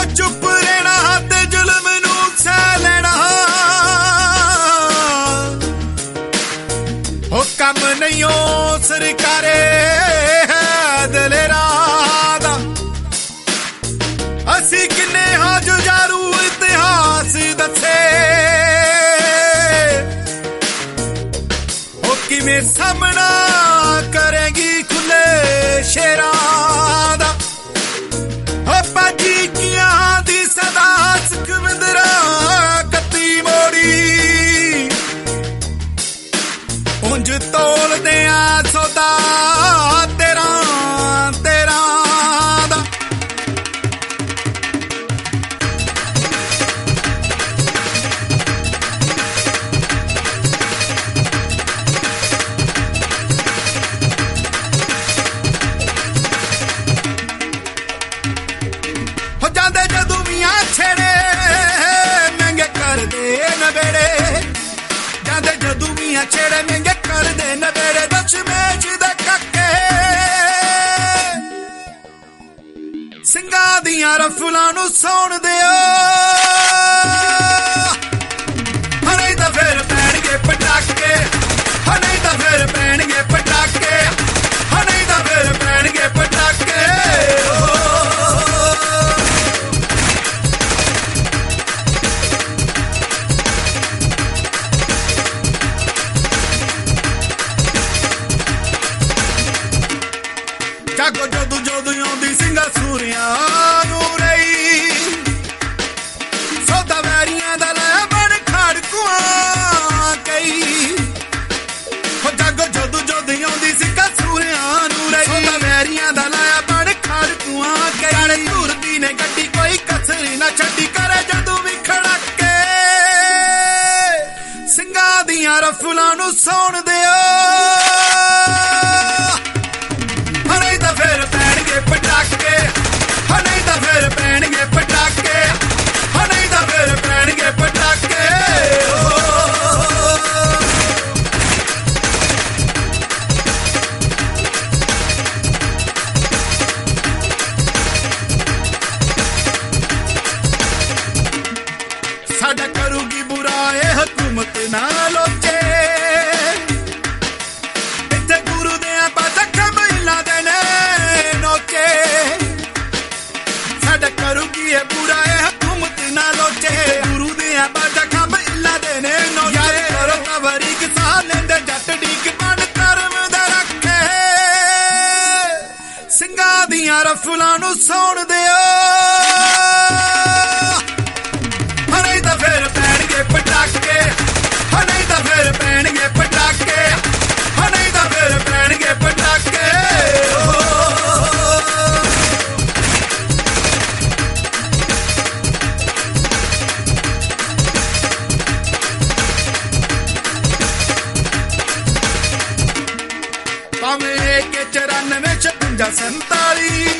ਚੁੱਪ ਰਹਿਣਾ ਤੇ ਜ਼ੁਲਮ ਨੂੰ ਸਹਿ ਲੈਣਾ ਉਹ ਕੰਮ ਨਹੀਂ ਉਹ ਸਰਕਾਰੇ ਦਲੇਰਾਂ ਦਾ ਅਸੀਂ ਕਿੰਨੇ ਹਾਂ ਜੁਝਾਰੂ ਇਤਿਹਾਸ ਦੱਸੇ ਉਹ ਕਿਵੇਂ ਸਾਹਮਣਾ ਕਰੇਗੀ ਖੁੱਲੇ ਸ਼ੇਰਾਂ ਦਾ ਉਹ ਬਾਜੀ ਕੀਆਂ ਦੀ ਸਦਾ ਸੁਖਵਿੰਦਰਾ ਕੱਤੀ ਮੋੜੀ ਉਂਝ ਤੋਲਦੇ ਆ ਸੌਦਾ ਤੇਰਾ ਦਾ ਹੋ ਜਾਂਦੇ ਜਦੋਂ ਮੀਆਂ ਛੇੜੇ ਮਹਿੰਗੇ ਕਰਦੇ ਨਵੇੜੇ ਜਾਂਦੇ ਜਦੋਂ ਮੀਆਂ ਛੇੜੇ ਮਹਿੰਗੇ ਕਰਦੇ ਨਵੇੜੇ ਦਸ਼ਮੇਸ਼ ਦੇ ਕੱਕੇ ਸਿੰਘਾਂ ਦੀਆਂ ਰਫਲਾਂ ਨੂੰ ਸੌਣ ਦਿਓ ਨਹੀਂ ਤਾਂ ਫਿਰ ਪੈਣਗੇ ਪਟਾਕੇ ਨਹੀਂ ਤਾਂ ਫਿਰ ਪੈਣਗੇ ਪਟਾਕੇ ਨਹੀਂ ਤਾਂ ਫਿਰ ਪੈਣਗੇ ਪਟਾਕੇ ਜਾਗੋ ਜਦੋਂ ਜਦੋਂ ਆਉਂਦੀ ਸਿੰਘਾਂ ਸੂਰਿਆਂ ਨੂੰ ਰਹੀ ਸੌਦਾ ਵੈਰੀਆਂ ਦਾ ਲੈ ਬਣ ਖੜਕੂਆਂ ਕਈ ਹੋ ਜਾਗੋ ਜਦੋਂ ਜਦੋਂ ਆਉਂਦੀ ਸਿੰਘਾਂ ਸੂਰਿਆਂ ਨੂੰ ਰਹੀ ਸੌਦਾ ਵੈਰੀਆਂ ਦਾ ਲੈ ਬਣ ਖੜਕੂਆਂ ਕਈ ਨਾਲੇ ਤੁਰਦੀ ਨੇ ਗੱਡੀ ਕੋਈ ਕਸਰ ਨਾ ਛੱਡੀ ਕਰੇ ਜਦੋਂ ਵੀ ਖੜਕੇ ਸਿੰਘਾਂ ਦੀਆਂ ਰਫਲਾਂ ਨੂੰ ਸੌਣ ਦਿਓ ਪਟਾਕੇ ਨਹੀਂ ਤਾਂ ਫਿਰ ਪੈਣਗੇ ਪਟਾਕੇ ਨਹੀਂ ਤਾਂ ਫਿਰ ਪੈਣਗੇ ਪਟਾਕੇ ਸਾਡਾ ਕਰੂਗੀ ਬੁਰਾ ਇਹ ਹਕੂਮਤ ਨਾ ਲੋਚੇ ਇੱਥੇ ਗੁਰੂ ਦੇ ਬਾਤਾਂ ਕਮਲਾਂ ਦੇ ਨੇ ਸਾਡਾ ਕਰੂਗੀ ਇਹ ਬੁਰਾ ਇਹ ਹਕੂਮਤ ਨਾ ਲੋਚੇ ਗੁਰੂ ਦੇ ਬਾਜਾ ਖੰਭ ਇੱਲਾ ਦੇ ਨੇ ਨੋਚੇ ਕਰੋ ਤਵਰੀ ਕਿਸਾਨ ਲੈਂਦੇ ਜੱਟ ਡੀਕ ਬਣ ਕਰਮ ਦਾ ਰੱਖੇ ਸਿੰਘਾਂ ਦੀਆਂ ਰਫਲਾਂ ਨੂੰ ਸੌਣ ਦਿਓ ਨਹੀਂ ਤਾਂ ਫਿਰ ਪੈਣਗੇ ਪਟਾਕੇ ਨਹੀਂ ਤਾਂ ਫਿਰ ਪੈਣਗੇ ਪਟਾਕੇ ਨਹੀਂ ਤਾਂ ਫਿਰ ਪੈਣਗੇ ਪਟਾਕੇ ਭਾਵੇਂ 94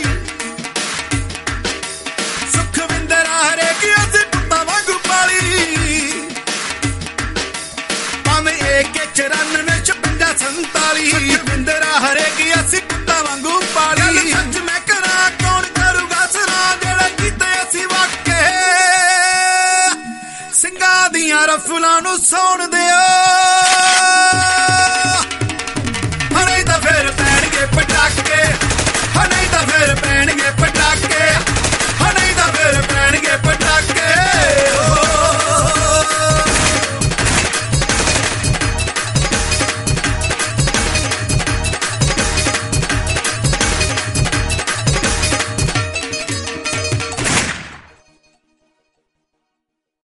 ਸੁਖਵਿੰਦਰਾ ਹਰੇਕ ਅਸੀਂ ਪੁੱਤਾਂ ਵਾਂਗੂ ਪਾਲੀ ਭਾਵੇਂ 94 ਸੁਖਵਿੰਦਰਾ ਹਰੇਕ ਅਸੀਂ ਪੁੱਤਾਂ ਵਾਂਗੂ ਪਾਲੀ ਸੱਚ ਮੈਂ ਕਰਾਂ ਕੌਣ ਕਰੂਗਾ ਸਰਾਂ ਜਿਹੜਾ ਕੀਤੇ ਅਸੀਂ ਵਾਕੇ ਸਿੰਘਾਂ ਦੀਆਂ ਰਫਲਾਂ ਨੂੰ ਸੌਣ ਦਿਓ